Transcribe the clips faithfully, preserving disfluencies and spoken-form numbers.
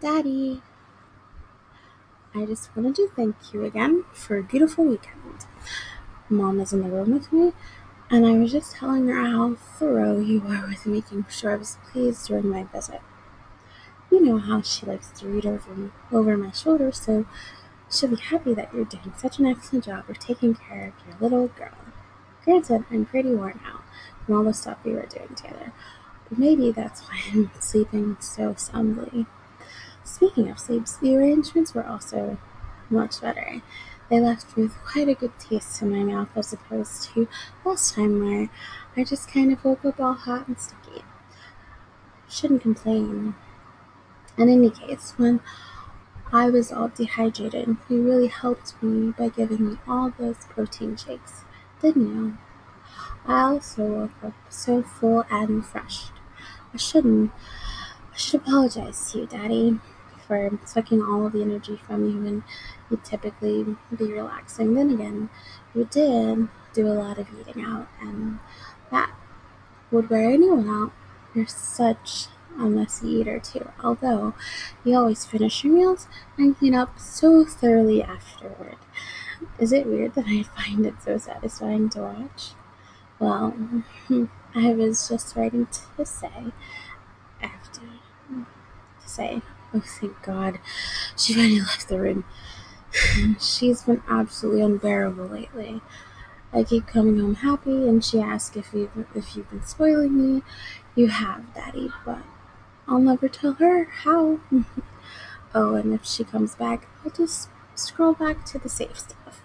Daddy, I just wanted to thank you again for a beautiful weekend. Mom is in the room with me, and I was just telling her how thorough you were with making sure I was pleased during my visit. You know how she likes to read over, over my shoulder, so she'll be happy that you're doing such an excellent job of taking care of your little girl. Granted, I'm pretty worn out from all the stuff we were doing together, but maybe that's why I'm sleeping so soundly. Speaking of sleeps, the arrangements were also much better. They left me with quite a good taste in my mouth as opposed to last time where I just kind of woke up all hot and sticky. Shouldn't complain. In any case, when I was all dehydrated, you really helped me by giving me all those protein shakes, didn't you? I also woke up so full and refreshed. I shouldn't I should apologize to you, Daddy, for sucking all of the energy from you when you typically be relaxing. Then again, you did do a lot of eating out, and that would wear anyone out. You're such a messy eater, too, although you always finish your meals and clean up so thoroughly afterward. Is it weird that I find it so satisfying to watch? Well, I was just writing to say after. to say, oh, thank God, she finally left the room. She's been absolutely unbearable lately. I keep coming home happy, and she asks if you've, if you've been spoiling me. You have, Daddy, but I'll never tell her how. Oh, and if she comes back, I'll just scroll back to the safe stuff.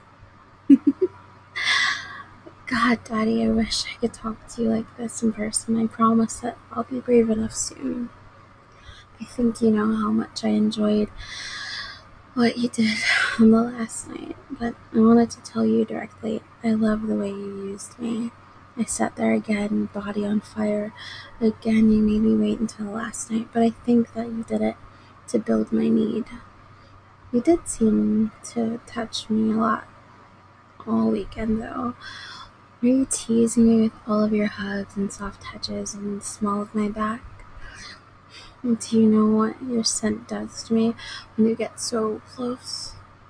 God, Daddy, I wish I could talk to you like this in person. I promise that I'll be brave enough soon. I think you know how much I enjoyed what you did on the last night, but I wanted to tell you directly, I love the way you used me. I sat there again, body on fire. Again, you made me wait until last night, but I think that you did it to build my need. You did seem to touch me a lot all weekend, though. Were you teasing me with all of your hugs and soft touches and the smell of my back? And do you know what your scent does to me when you get so close?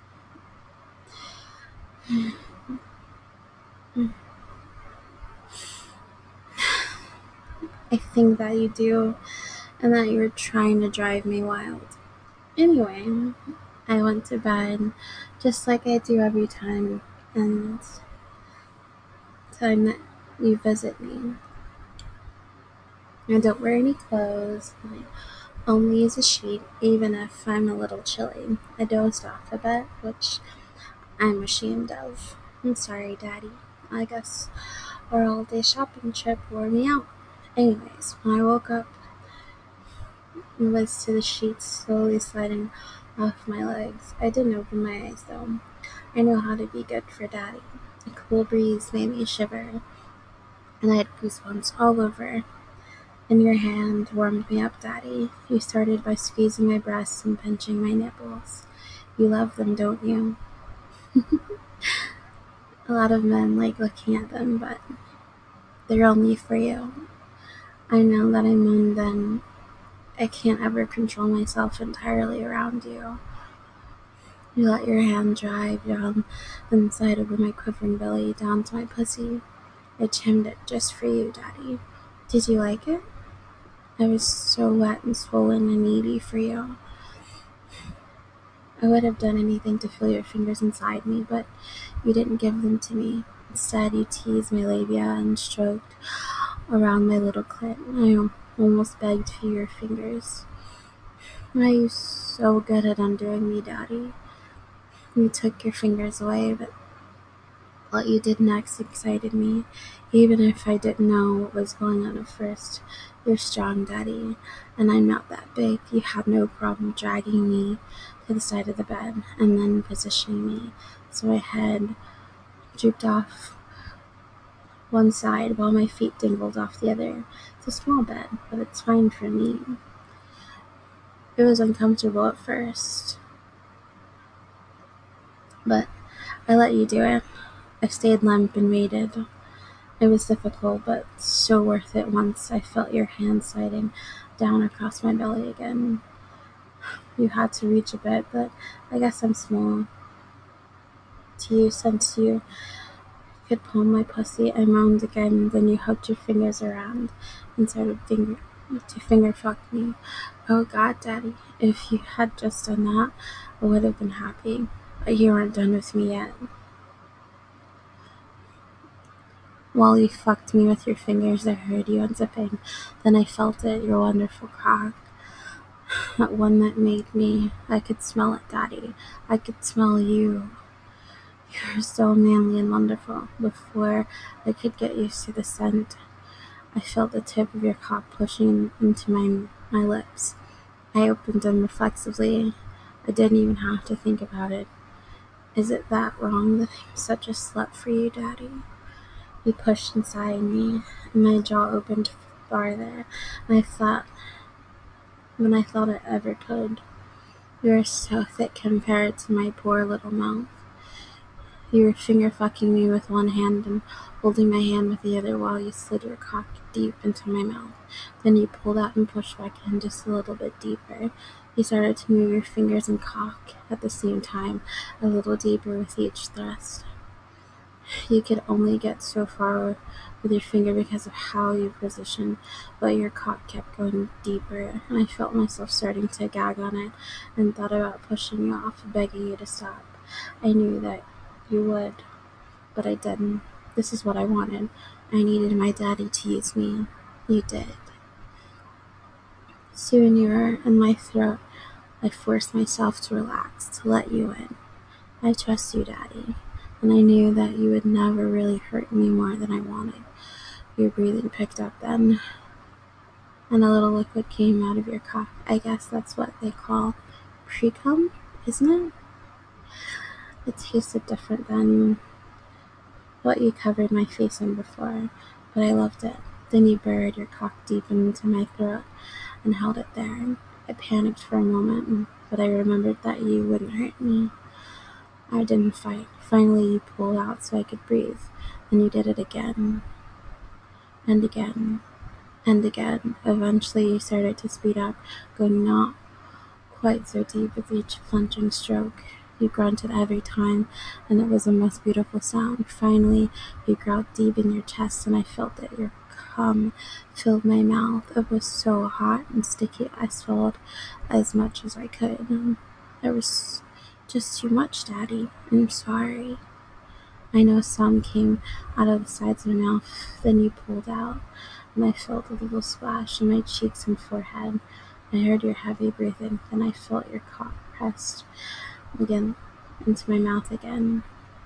I think that you do, and that you're trying to drive me wild. Anyway, I went to bed just like I do every time, and time that you visit me. I don't wear any clothes. I only use a sheet, even if I'm a little chilly. I dozed off a bit, which I'm ashamed of. I'm sorry, Daddy. I guess our all-day shopping trip wore me out. Anyways, when I woke up, it was to the sheets slowly sliding off my legs. I didn't open my eyes, though. I know how to be good for Daddy. A cool breeze made me shiver, and I had goosebumps all over. And your hand warmed me up, Daddy. You started by squeezing my breasts and pinching my nipples. You love them, don't you? A lot of men like looking at them, but they're only for you. I know that I'm moon then. I can't ever control myself entirely around you. You let your hand drive down the inside over my quivering belly, down to my pussy. I trimmed it just for you, Daddy. Did you like it? I was so wet and swollen and needy for you. I would have done anything to feel your fingers inside me, but you didn't give them to me. Instead, you teased my labia and stroked around my little clit. I almost begged for your fingers. Why are you so good at undoing me, Daddy? You took your fingers away, but what you did next excited me, even if I didn't know what was going on at first. You're strong, Daddy, and I'm not that big. You had no problem dragging me to the side of the bed and then positioning me so my head drooped off one side while my feet dingled off the other. It's a small bed, but it's fine for me. It was uncomfortable at first, but I let you do it. I stayed limp and waited. It was difficult, but so worth it once I felt your hand sliding down across my belly again. You had to reach a bit, but I guess I'm small to you since you could palm my pussy. I moaned again, then you hugged your fingers around and started finger to finger fuck me. Oh God, Daddy, if you had just done that, I would have been happy. But you weren't done with me yet. While you fucked me with your fingers, I heard you unzipping. Then I felt it, your wonderful cock. That one that made me. I could smell it, Daddy. I could smell you. You're so manly and wonderful. Before I could get used to the scent, I felt the tip of your cock pushing into my, my lips. I opened them reflexively. I didn't even have to think about it. Is it that wrong that I'm such a slut for you, Daddy? You pushed inside me, and my jaw opened farther. I thought, when I thought it ever could. You were so thick compared to my poor little mouth. You were finger fucking me with one hand and holding my hand with the other while you slid your cock deep into my mouth. Then you pulled out and pushed back in just a little bit deeper. You started to move your fingers and cock at the same time, a little deeper with each thrust. You could only get so far with your finger because of how you positioned, but your cock kept going deeper, and I felt myself starting to gag on it and thought about pushing you off and begging you to stop. I knew that you would, but I didn't. This is what I wanted. I needed my daddy to use me. You did. Soon you were in my throat. I forced myself to relax, to let you in. I trust you, Daddy, and I knew that you would never really hurt me more than I wanted. Your breathing picked up then, and a little liquid came out of your cock. I guess that's what they call pre-cum, isn't it? It tasted different than what you covered my face in before, but I loved it. Then you buried your cock deep into my throat and held it there. I panicked for a moment, but I remembered that you wouldn't hurt me. I didn't fight. Finally, you pulled out so I could breathe. Then you did it again, and again, and again. Eventually, you started to speed up, going not quite so deep with each plunging stroke. You grunted every time, and it was the most beautiful sound. Finally, you growled deep in your chest, and I felt it. Your cum filled my mouth. It was so hot and sticky. I swallowed as much as I could. There was just too much, Daddy. I'm sorry. I know some came out of the sides of my mouth. Then you pulled out, and I felt a little splash in my cheeks and forehead. I heard your heavy breathing. Then I felt your cock pressed again into my mouth again.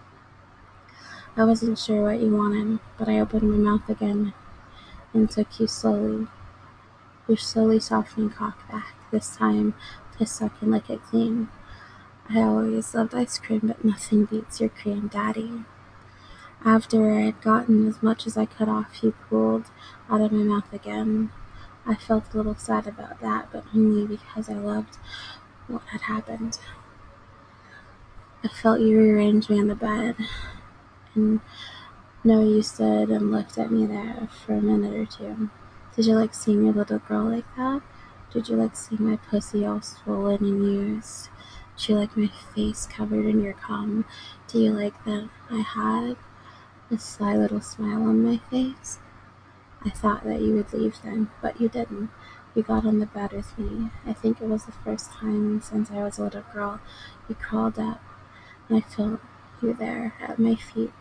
I wasn't sure what you wanted, but I opened my mouth again and took you slowly, your slowly softening cock back, this time to suck and lick it clean. I always loved ice cream, but nothing beats your cream, Daddy. After I had gotten as much as I could off, you pulled out of my mouth again. I felt a little sad about that, but only because I loved what had happened. I felt you rearrange me on the bed, and know you stood and looked at me there for a minute or two. Did you like seeing your little girl like that? Did you like seeing my pussy all swollen and used? Did you like my face covered in your cum? Do you like that I had a sly little smile on my face? I thought that you would leave then, but you didn't. You got on the bed with me. I think it was the first time since I was a little girl. You crawled up, and I felt you there at my feet.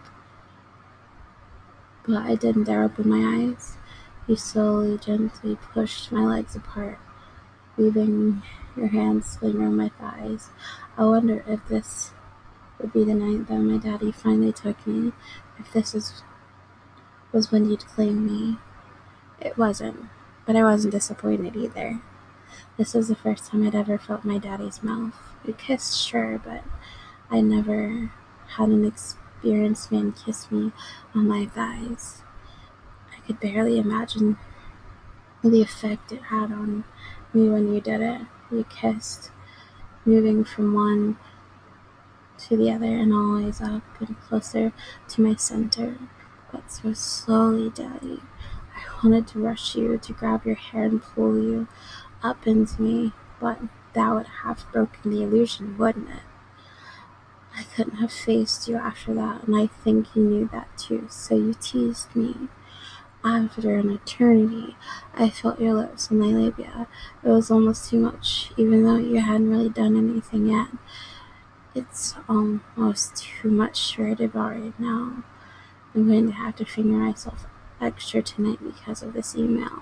But I didn't dare open my eyes. You slowly, gently pushed my legs apart, leaving your hands swing around my thighs. I wonder if this would be the night that my daddy finally took me, if this is, was when you'd claim me. It wasn't, but I wasn't disappointed either. This was the first time I'd ever felt my daddy's mouth. We kissed, sure, but I never had an experienced man kiss me on my thighs. I could barely imagine the effect it had on me when you did it. You kissed, moving from one to the other and always up and closer to my center, but so slowly, Daddy. I wanted to rush you, to grab your hair and pull you up into me, but that would have broken the illusion, wouldn't it? I couldn't have faced you after that, and I think you knew that too, so you teased me. After an eternity, I felt your lips on my labia. It was almost too much, even though you hadn't really done anything yet. It's almost too much to write about right now. I'm going to have to finger myself extra tonight because of this email.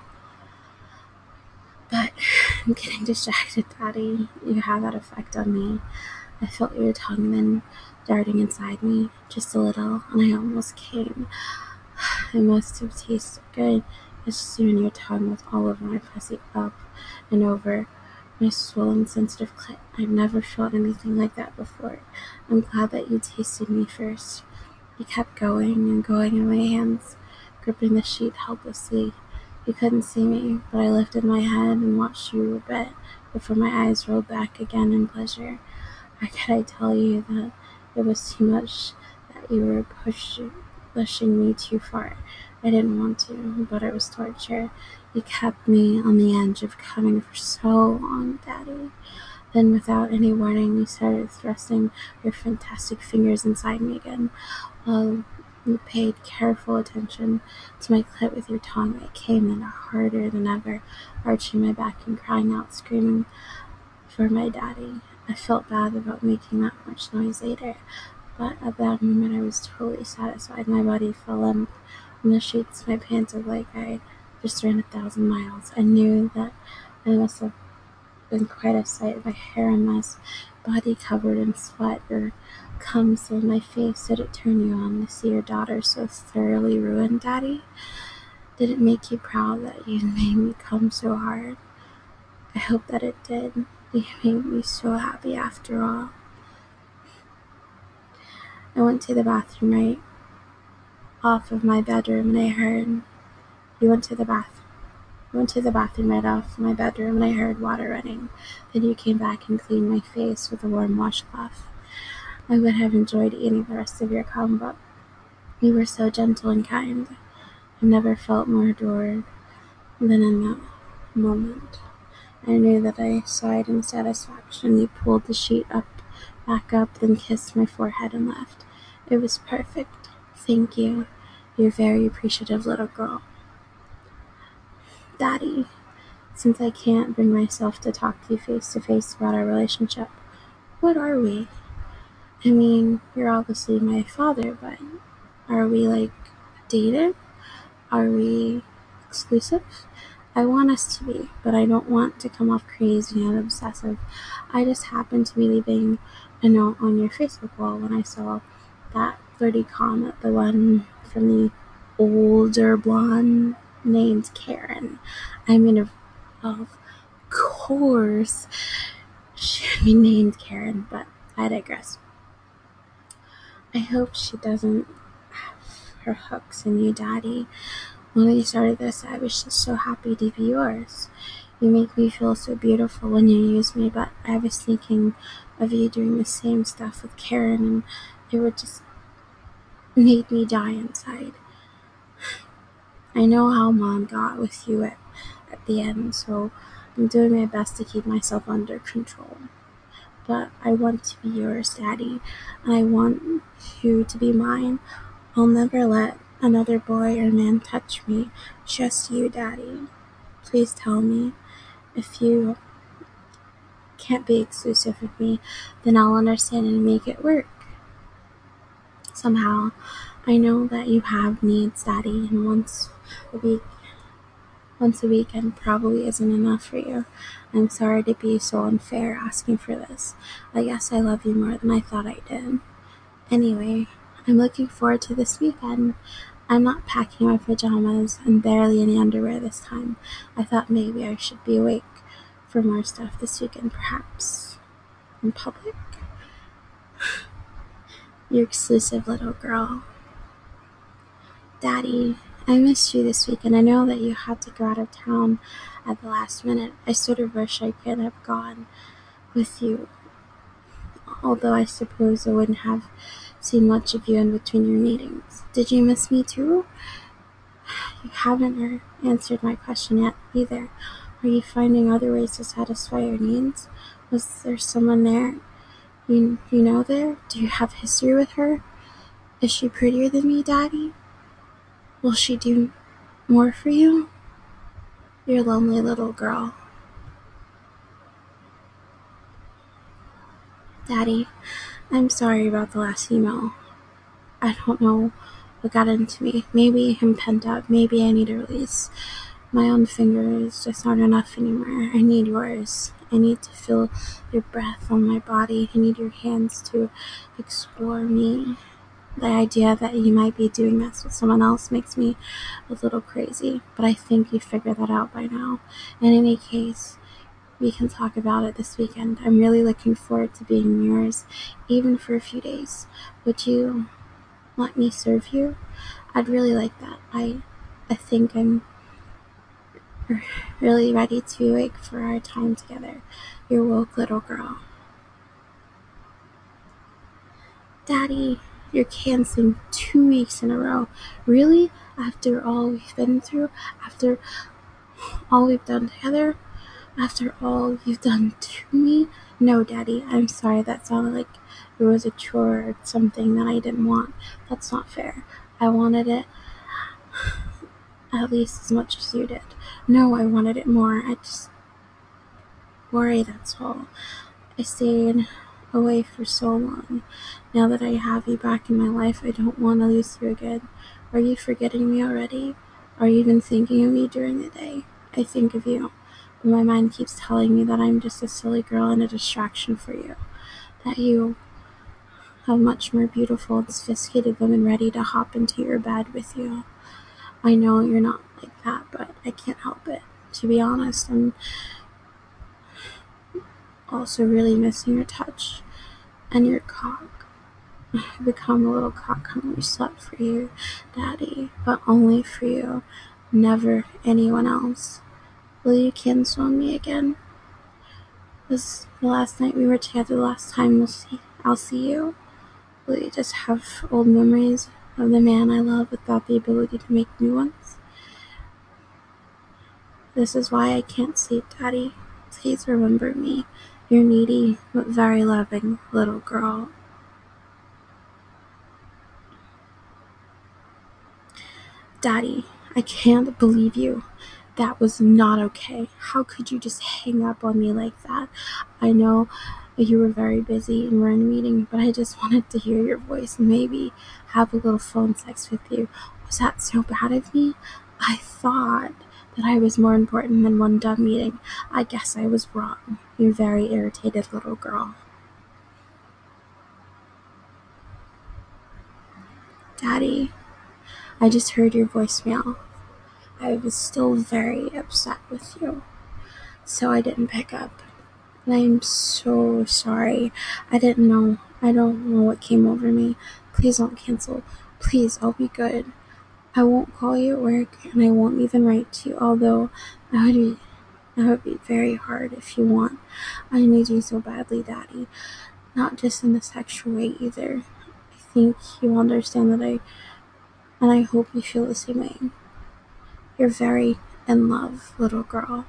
But I'm getting distracted, Daddy. You have that effect on me. I felt your tongue then darting inside me, just a little, and I almost came. It must have tasted good, as soon your tongue was all over my pussy, up and over my swollen, sensitive clit. I've never felt anything like that before. I'm glad that you tasted me first. You kept going and going in my hands, gripping the sheet helplessly. You couldn't see me, but I lifted my head and watched you a bit before my eyes rolled back again in pleasure. How could I tell you that it was too much, that you were pushing, pushing me too far? I didn't want to, but it was torture. You kept me on the edge of coming for so long, Daddy. Then, without any warning, you started thrusting your fantastic fingers inside me again. While you paid careful attention to my clit with your tongue, I came in harder than ever, arching my back and crying out, screaming for my daddy. I felt bad about making that much noise later, but at that moment I was totally satisfied. My body felt limp on the sheets, my pants looked like I just ran a thousand miles. I knew that I must have been quite a sight, my hair a mess, body covered in sweat, or cum on my face. Did it turn you on to see your daughter so thoroughly ruined, Daddy? Did it make you proud that you made me come so hard? I hope that it did. You made me so happy after all. I went to the bathroom right off of my bedroom and I heard you went to the bath. I went to the bathroom right off my bedroom and I heard water running. Then you came back and cleaned my face with a warm washcloth. I would have enjoyed eating the rest of your cum, but you were so gentle and kind. I never felt more adored than in that moment. I knew that I sighed in satisfaction. You pulled the sheet up, back up, then kissed my forehead and left. It was perfect. Thank you. You're a very appreciative little girl. Daddy, since I can't bring myself to talk to you face to face about our relationship, what are we? I mean, you're obviously my father, but are we, like, dated? Are we exclusive? I want us to be, but I don't want to come off crazy and obsessive. I just happened to be leaving a note on your Facebook wall when I saw that flirty comment, the one from the older blonde named Karen. I mean, of, of course, she'd be named Karen, but I digress. I hope she doesn't have her hooks in you, Daddy. When we started this, I was just so happy to be yours. You make me feel so beautiful when you use me, but I was thinking of you doing the same stuff with Karen, and it would just make me die inside. I know how Mom got with you at, at the end, so I'm doing my best to keep myself under control. But I want to be yours, Daddy, and I want you to be mine. I'll never let another boy or man touch me, just you, Daddy. Please tell me. If you can't be exclusive with me, then I'll understand and make it work. Somehow, I know that you have needs, Daddy, and once a week, once a weekend probably isn't enough for you. I'm sorry to be so unfair asking for this. I guess I love you more than I thought I did. Anyway, I'm looking forward to this weekend. I'm not packing my pajamas and barely any underwear this time. I thought maybe I should be awake for more stuff this weekend, perhaps in public. Your exclusive little girl. Daddy, I missed you this weekend. I know that you had to go out of town at the last minute. I sort of wish I could have gone with you, although I suppose I wouldn't have seen much of you in between your meetings. Did you miss me too? You haven't answered my question yet either. Are you finding other ways to satisfy your needs? Was there someone there you, you know there? Do you have history with her? Is she prettier than me, Daddy? Will she do more for you? Your lonely little girl. Daddy, I'm sorry about the last email. I don't know what got into me. Maybe I'm pent up. Maybe I need a release. My own fingers just aren't enough anymore. I need yours. I need to feel your breath on my body. I need your hands to explore me. The idea that you might be doing this with someone else makes me a little crazy, but I think you figured that out by now. In any case, we can talk about it this weekend. I'm really looking forward to being yours, even for a few days. Would you let me serve you? I'd really like that. I, I think I'm really ready to wait for our time together. Your woke little girl. Daddy, you're canceling two weeks in a row. Really? After all we've been through? After all we've done together? After all you've done to me? No, Daddy, I'm sorry. That sounded like it was a chore or something that I didn't want. That's not fair. I wanted it at least as much as you did. No, I wanted it more. I just worry, that's all. I stayed away for so long. Now that I have you back in my life, I don't want to lose you again. Are you forgetting me already? Are you even thinking of me during the day? I think of you, but my mind keeps telling me that I'm just a silly girl and a distraction for you. That you have much more beautiful and sophisticated women ready to hop into your bed with you. I know you're not like that, but I can't help it. To be honest, I'm also really missing your touch and your cock. I've become a little cock hungry slut for you, Daddy, but only for you, never anyone else. Will you cancel on me again? Was the last night we were together the last time we'll see, I'll see you? Will you just have old memories of the man I love without the ability to make new ones? This is why I can't sleep, Daddy. Please remember me, your needy but very loving little girl. Daddy, I can't believe you. That was not okay. How could you just hang up on me like that? I know you were very busy and were in a meeting, but I just wanted to hear your voice and maybe have a little phone sex with you. Was that so bad of me? I thought that I was more important than one dumb meeting. I guess I was wrong. You very irritated little girl. Daddy, I just heard your voicemail. I was still very upset with you, so I didn't pick up. And I'm so sorry. I didn't know. I don't know what came over me. Please don't cancel. Please, I'll be good. I won't call you at work, and I won't even write to you, although that would be, that would be very hard if you want. I need you so badly, Daddy. Not just in a sexual way either. I think you understand that I, and I hope you feel the same way. You're very in love, little girl.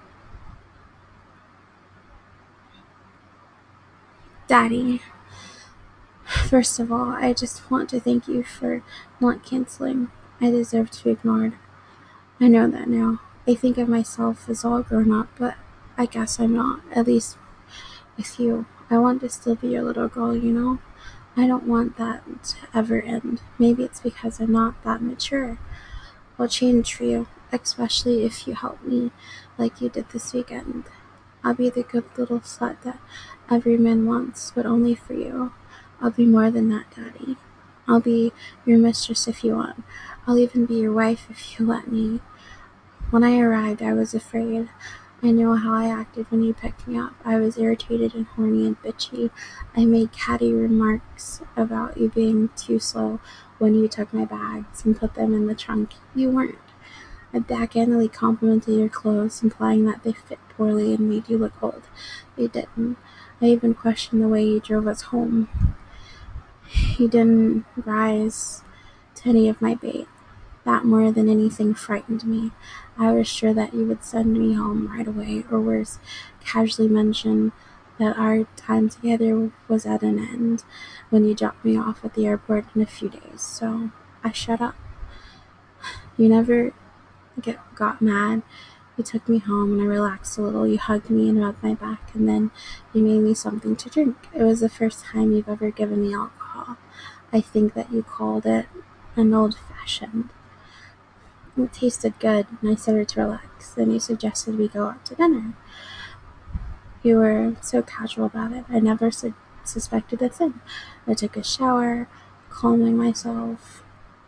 Daddy, first of all, I just want to thank you for not canceling. I deserve to be ignored. I know that now. I think of myself as all grown up, but I guess I'm not, at least with you. I want to still be your little girl, you know? I don't want that to ever end. Maybe it's because I'm not that mature. I'll change for you, especially if you help me like you did this weekend. I'll be the good little slut that every man wants, but only for you. I'll be more than that, Daddy. I'll be your mistress if you want. I'll even be your wife if you let me. When I arrived, I was afraid. I know how I acted when you picked me up. I was irritated and horny and bitchy. I made catty remarks about you being too slow when you took my bags and put them in the trunk. You weren't. I backhandedly complimented your clothes, implying that they fit poorly and made you look old. They didn't. I even questioned the way you drove us home. You didn't rise to any of my bait. That more than anything frightened me. I was sure that you would send me home right away, or worse, casually mention that our time together was at an end when you dropped me off at the airport in a few days, so I shut up. You never get, got mad. You took me home and I relaxed a little. You hugged me and rubbed my back, and then you made me something to drink. It was the first time you've ever given me alcohol. I think that you called it an old-fashioned. It tasted good, and I started to relax. Then you suggested we go out to dinner. You were so casual about it. I never su- suspected a thing. I took a shower, calming myself.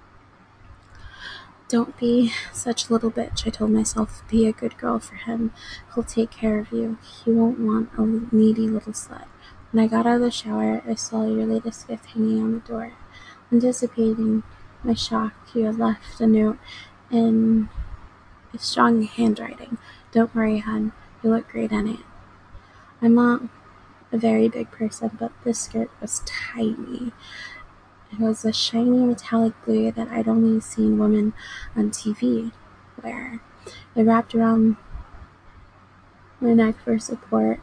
Don't be such a little bitch, I told myself. Be a good girl for him. He'll take care of you. He won't want a needy little slut. When I got out of the shower, I saw your latest gift hanging on the door. Anticipating my shock, you had left a note in a strong handwriting. Don't worry, hun. You look great in it. I'm not a very big person, but this skirt was tiny. It was a shiny metallic blue that I'd only seen women on T V wear. It wrapped around my neck for support,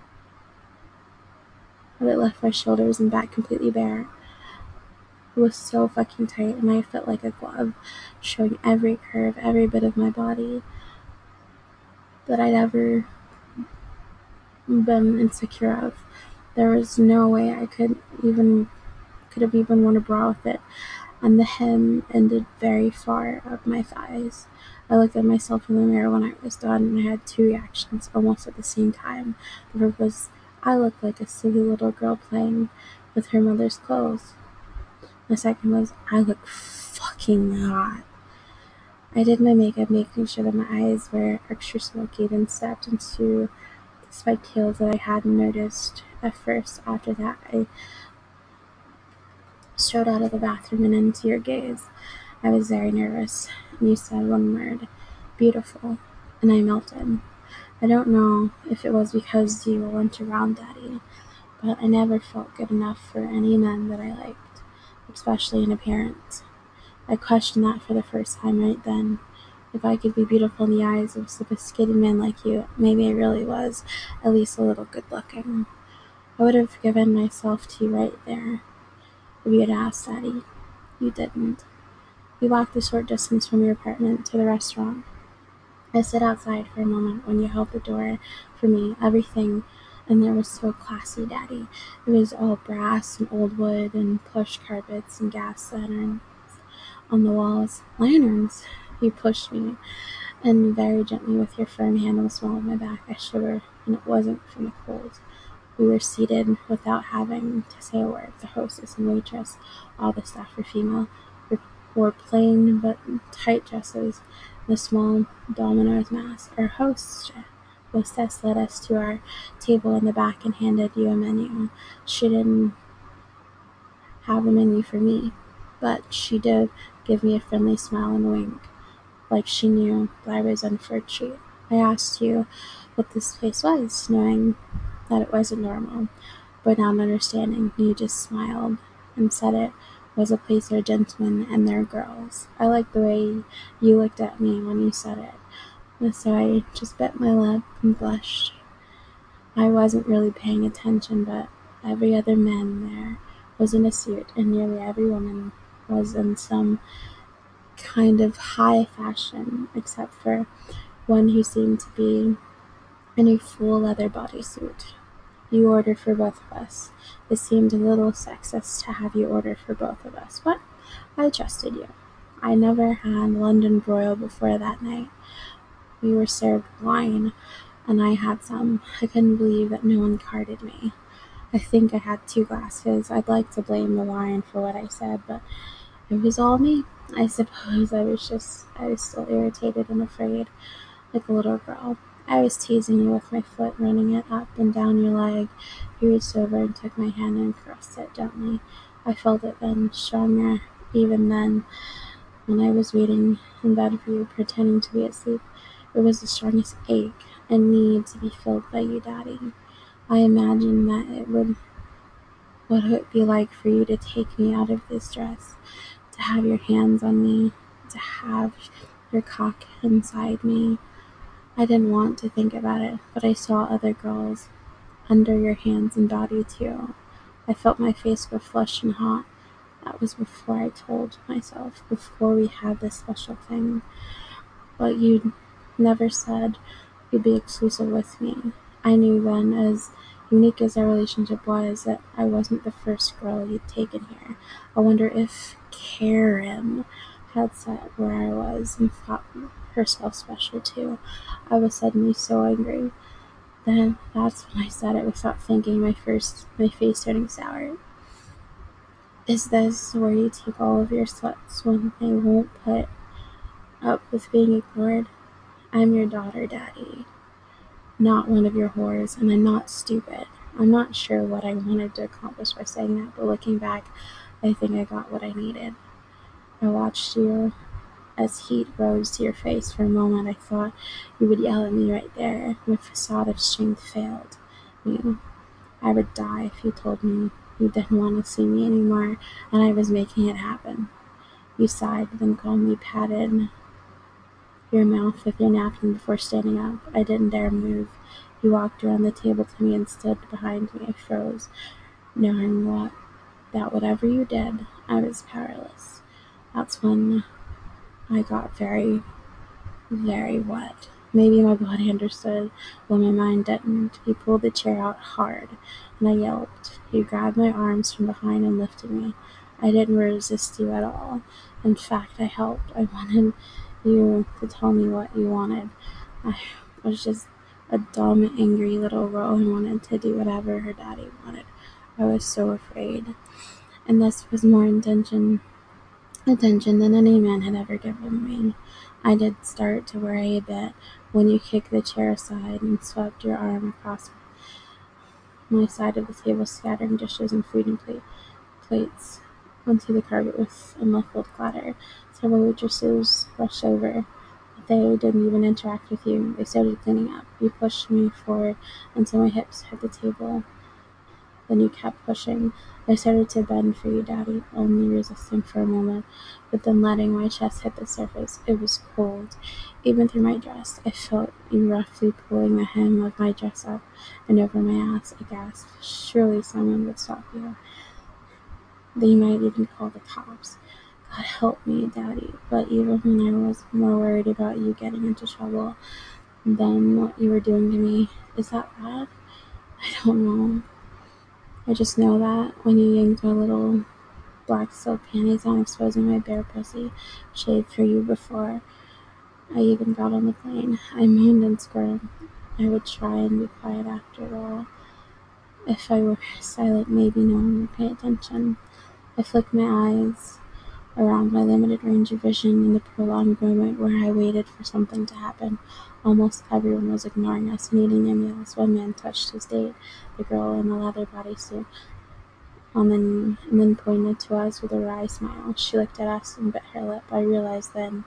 but it left my shoulders and back completely bare. It was so fucking tight, and I felt like a glove, showing every curve, every bit of my body that I'd ever been insecure of. There was no way I could even could have even worn a bra with it, and the hem ended very far up my thighs. I looked at myself in the mirror when I was done, and I had two reactions almost at the same time. The first was, I looked like a silly little girl playing with her mother's clothes. The second was, I look fucking hot. I did my makeup, making sure that my eyes were extra smoky, then stepped into the spiked heels that I hadn't noticed at first. After that, I strode out of the bathroom and into your gaze. I was very nervous, and you said one word, beautiful, and I melted. I don't know if it was because you weren't around, Daddy, but I never felt good enough for any men that I liked, especially an appearance. I questioned that for the first time right then. If I could be beautiful in the eyes of a sophisticated man like you, maybe I really was at least a little good-looking. I would have given myself to you right there if you had asked, Daddy. You didn't. We walked a short distance from your apartment to the restaurant. I stood outside for a moment when you held the door for me. Everything in there was so classy, Daddy. It was all brass and old wood and plush carpets and gas lanterns on the walls. Lanterns! You pushed me, and very gently with your firm hand on the small of my back. I shivered, and it wasn't from the cold. We were seated without having to say a word. The hostess and waitress, all the staff were female, wore plain but tight dresses and a small domino's mask. Our host, hostess led us to our table in the back and handed you a menu. She didn't have a menu for me, but she did give me a friendly smile and a wink, like she knew that I was in for a treat. I asked you what this place was, knowing that it wasn't normal, but not understanding. You just smiled and said it was a place for gentlemen and their girls. I liked the way you looked at me when you said it, and so I just bit my lip and blushed. I wasn't really paying attention, but every other man there was in a suit, and nearly every woman was in some kind of high fashion, except for one who seemed to be in a full leather bodysuit. You ordered for both of us. It seemed a little sexist to have you order for both of us, but I trusted you. I never had London broil before that night. We were served wine, and I had some. I couldn't believe that no one carded me. I think I had two glasses. I'd like to blame the wine for what I said, but it was all me. I suppose I was just, I was still irritated and afraid, like a little girl. I was teasing you with my foot, running it up and down your leg. You reached over and took my hand and caressed it gently. I felt it then, stronger even then, when I was waiting in bed for you, pretending to be asleep. It was the strongest ache and need to be filled by you, Daddy. I imagined that it would, what it would be like for you to take me out of this dress, to have your hands on me, to have your cock inside me. I didn't want to think about it, but I saw other girls under your hands and body too. I felt my face go flushed and hot. That was before I told myself, before we had this special thing. But you never said you'd be exclusive with me. I knew then, as unique as our relationship was, that I wasn't the first girl you'd taken here. I wonder if Karen had sat where I was and thought herself special too. I was suddenly so angry. Then that's when I said it without thinking, my first my face turning sour. Is this where you take all of your sluts when they won't put up with being ignored? I'm your daughter, Daddy, not one of your whores, and I'm not stupid. I'm not sure what I wanted to accomplish by saying that, but looking back, I think I got what I needed. I watched you as heat rose to your face. For a moment, I thought you would yell at me right there. My facade of strength failed me. I would die if you told me you didn't want to see me anymore, and I was making it happen. You sighed, then calmly patted your mouth with your napkin before standing up. I didn't dare move. You walked around the table to me and stood behind me. I froze, knowing what that whatever you did, I was powerless. That's when I got very, very wet. Maybe my body understood, but my mind didn't. He pulled the chair out hard, and I yelped. He grabbed my arms from behind and lifted me. I didn't resist you at all. In fact, I helped. I wanted you to tell me what you wanted. I was just a dumb, angry little girl who wanted to do whatever her daddy wanted. I was so afraid. And this was more intention, attention than any man had ever given me. I did start to worry a bit when you kicked the chair aside and swept your arm across my side of the table, scattering dishes and food and plate, plates onto the carpet with a muffled clatter. Several waitresses rushed over. They didn't even interact with you. They started cleaning up. You pushed me forward until my hips hit the table. Then you kept pushing. I started to bend for you, Daddy, only resisting for a moment, but then letting my chest hit the surface. It was cold. Even through my dress, I felt you roughly pulling the hem of my dress up and over my ass. I gasped. Surely someone would stop you. They might even call the cops. God help me, Daddy. But even when I was more worried about you getting into trouble than what you were doing to me, is that bad? I don't know. I just know that when you yanked my little black silk panties on, exposing my bare pussy, shaved for you before I even got on the plane, I moaned and squirmed. I would try and be quiet after all. If I were silent, maybe no one would pay attention. I flicked my eyes around my limited range of vision in the prolonged moment where I waited for something to happen. Almost everyone was ignoring us and eating their meals. One man touched his date, the girl in the leather bodysuit, on the knee, and then pointed to us with a wry smile. She looked at us and bit her lip. I realized then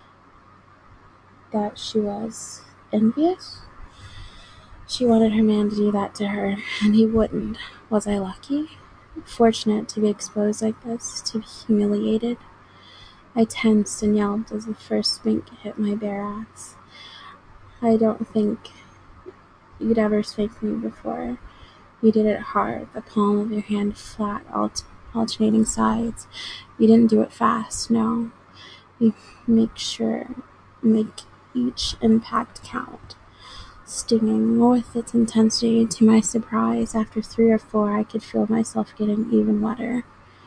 that she was envious. She wanted her man to do that to her, and he wouldn't. Was I lucky? Fortunate to be exposed like this, to be humiliated? I tensed and yelped as the first spank hit my bare ass. I don't think you'd ever spanked me before. You did it hard, the palm of your hand flat, alt- alternating sides. You didn't do it fast, no. You make sure, make each impact count. Stinging with its intensity. To my surprise, after three or four, I could feel myself getting even wetter.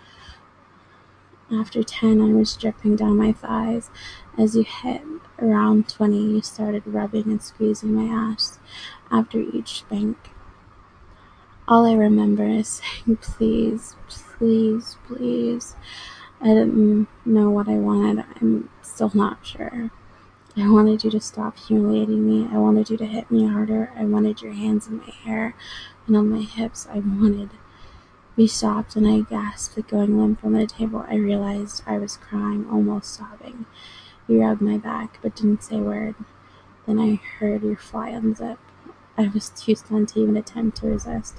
After ten, I was dripping down my thighs. As you hit around twenty, you started rubbing and squeezing my ass after each spank. All I remember is saying, please, please, please. I didn't know what I wanted. I'm still not sure. I wanted you to stop humiliating me. I wanted you to hit me harder. I wanted your hands in my hair and on my hips. I wanted. We stopped and I gasped, going limp on the table. I realized I was crying, almost sobbing. You rubbed my back, but didn't say a word. Then I heard your fly unzip. I was too stunned to even attempt to resist.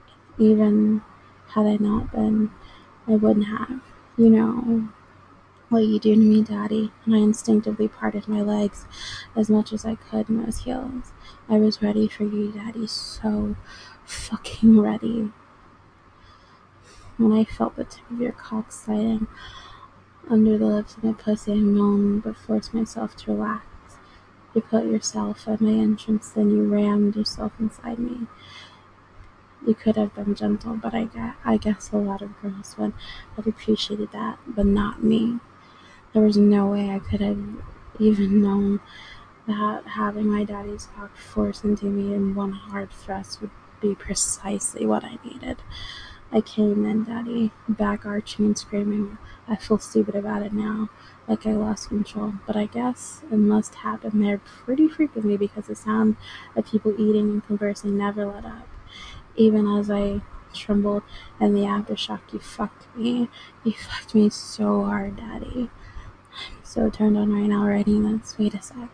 Even had I not been, I wouldn't have. You know what you do to me, Daddy, and I instinctively parted my legs as much as I could in those heels. I was ready for you, Daddy, so fucking ready. When I felt the tip of your cock sliding under the lips of my pussy, I moaned but forced myself to relax. You put yourself at my entrance, then you rammed yourself inside me. You could have been gentle, but I guess, I guess a lot of girls would have appreciated that, but not me. There was no way I could have even known that having my daddy's cock forced into me in one hard thrust would be precisely what I needed. I came in, Daddy, back arching and screaming. I feel stupid about it now, like I lost control, but I guess it must happen there pretty frequently because the sound of people eating and conversing never let up. Even as I trembled in the aftershock, you fucked me. You fucked me so hard, Daddy. I'm so turned on right now writing this. Wait a sec.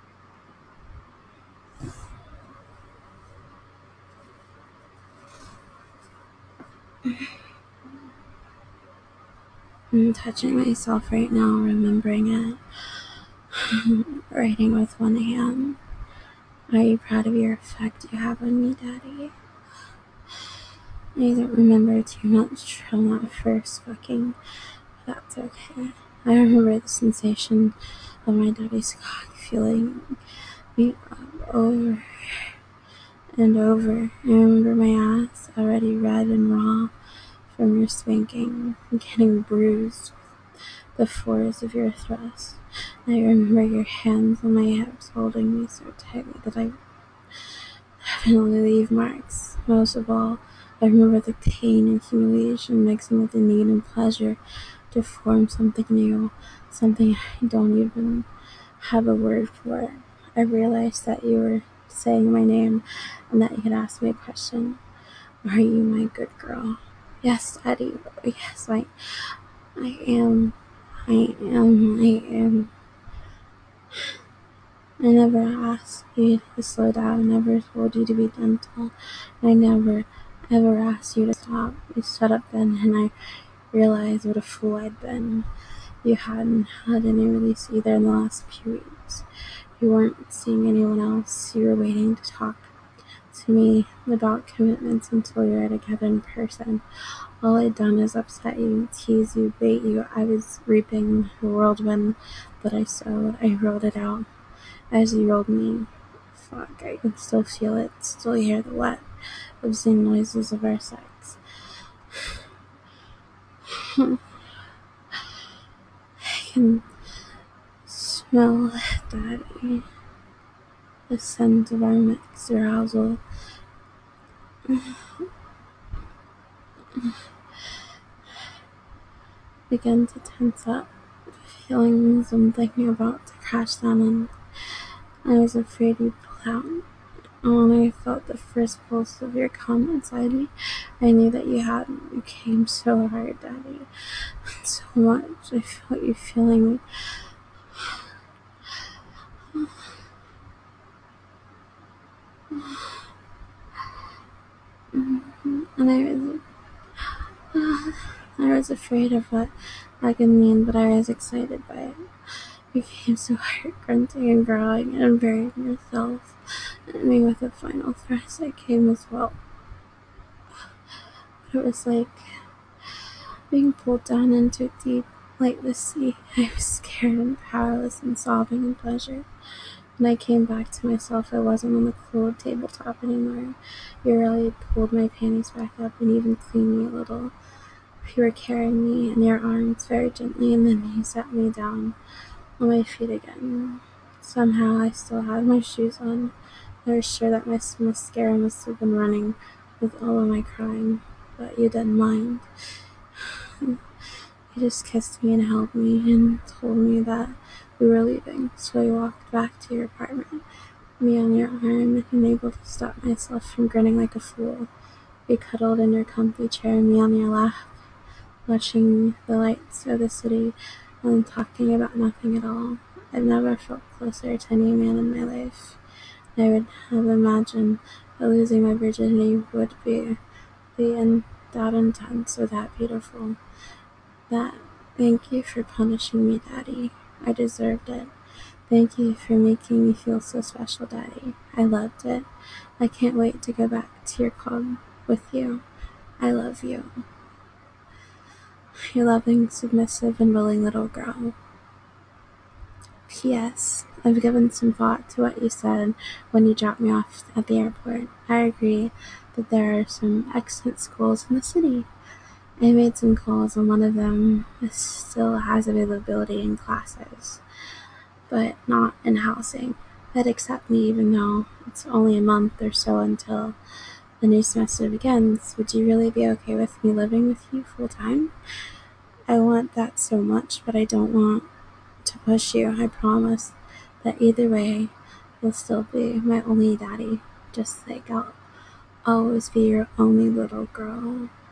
I'm touching myself right now, remembering it. Writing with one hand. Are you proud of your effect you have on me, Daddy? I don't remember too much from that first fucking, but that's okay. I remember the sensation of my daddy's cock feeling me up over and over. I remember my ass already red and raw from your spanking, getting bruised with the force of your thrust. I remember your hands on my hips holding me so tightly that I definitely leave marks. Most of all, I remember the pain and humiliation mixing with the need and pleasure to form something new, something I don't even have a word for. I realized that you were saying my name and that you had asked me a question. Are you my good girl? Yes, Daddy. Yes, I, I am. I am. I am. I never asked you to slow down, never told you to be gentle. I never, ever asked you to stop. You stood up then, and I realized what a fool I'd been. You hadn't had any release either in the last few weeks. You weren't seeing anyone else. You were waiting to talk to me about commitments until we were together in person. All I'd done is upset you, tease you, bait you. I was reaping the whirlwind that I sowed. I rolled it out as you rolled me. Fuck, I can still feel it, still hear the wet, obscene noises of our sex. I can smell it, Daddy. The scent of our mixed arousal. Began to tense up, feelings I'm thinking about to crash down on. I was afraid you'd pull out. And when I felt the first pulse of your cum inside me, I knew that you hadn't. You came so hard, Daddy. So much. I felt you feeling me. And I was, I was afraid of what that could mean, but I was excited by it. You came so hard, grunting and growling and burying yourself. And me with a final thrust, I came as well. But it was like being pulled down into a deep, lightless sea. I was scared and powerless and sobbing in pleasure. When I came back to myself, I wasn't on the cold tabletop anymore. You really pulled my panties back up and even cleaned me a little. You were carrying me in your arms very gently, and then you set me down on my feet again. Somehow I still had my shoes on. I was sure that my mascara must have been running with all of my crying, but you didn't mind. You just kissed me and held me and told me that we were leaving, so I walked back to your apartment, me on your arm, and able to stop myself from grinning like a fool. We cuddled in your comfy chair, me on your lap, watching the lights of the city and talking about nothing at all. I've never felt closer to any man in my life. I would have imagined that losing my virginity would be the in, that intense or that beautiful. That Thank you for punishing me, Daddy. I deserved it. Thank you for making me feel so special, Daddy. I loved it. I can't wait to go back to your club with you. I love you. Your loving, submissive, and willing little girl. P S. I've given some thought to what you said when you dropped me off at the airport. I agree that there are some excellent schools in the city. I made some calls, and one of them still has availability in classes, but not in housing. They'd accept me even though it's only a month or so until the new semester begins. Would you really be okay with me living with you full time? I want that so much, but I don't want to push you. I promise that either way, you'll still be my only daddy, just like I'll always be your only little girl.